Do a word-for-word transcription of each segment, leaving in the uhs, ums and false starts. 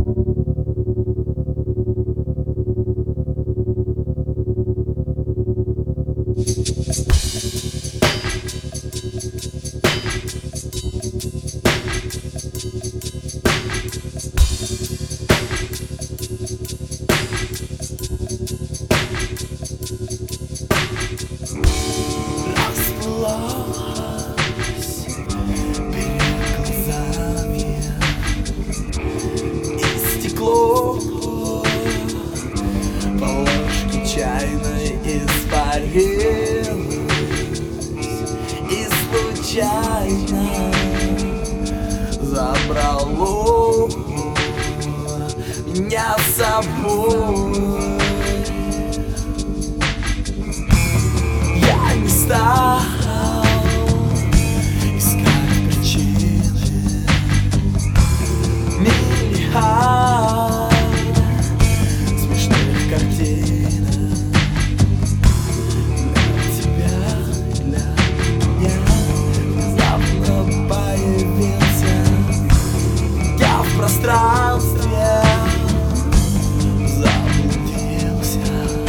По ложке чайной испарилась, и случайно забрало меня с собой. Я не стал искать причины, миллиард смешных картинок для тебя, для меня. Внезапно появился я в пространстве, заблудился.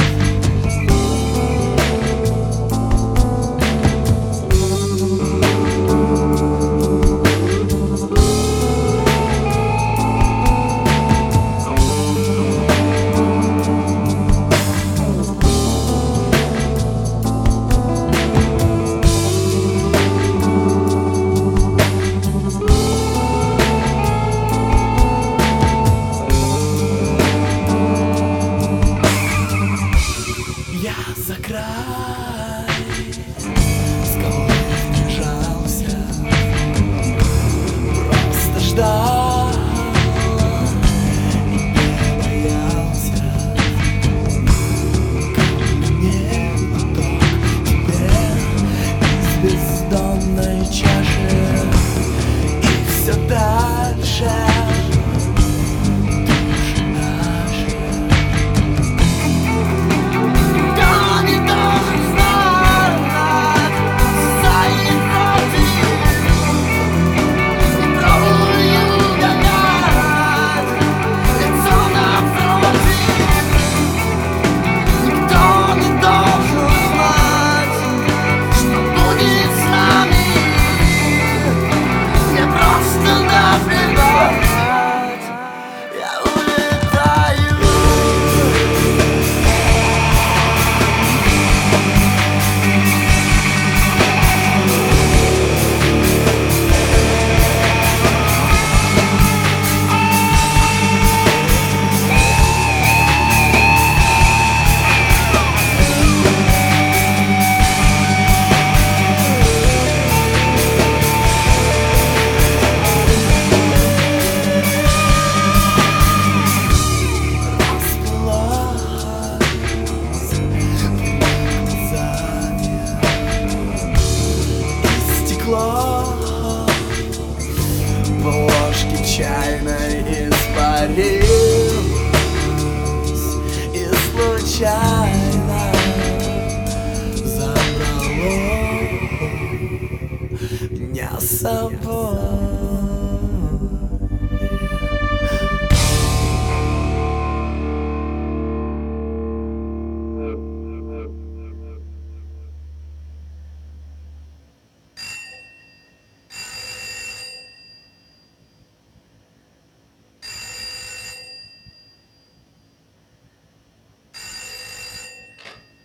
Я за край скалы держался, просто ждал и не боялся. Как мне поток тебе из бездонной чаши, и все дальше души наши. По ложке чайной испарилась, и случайно забрало меня с собой.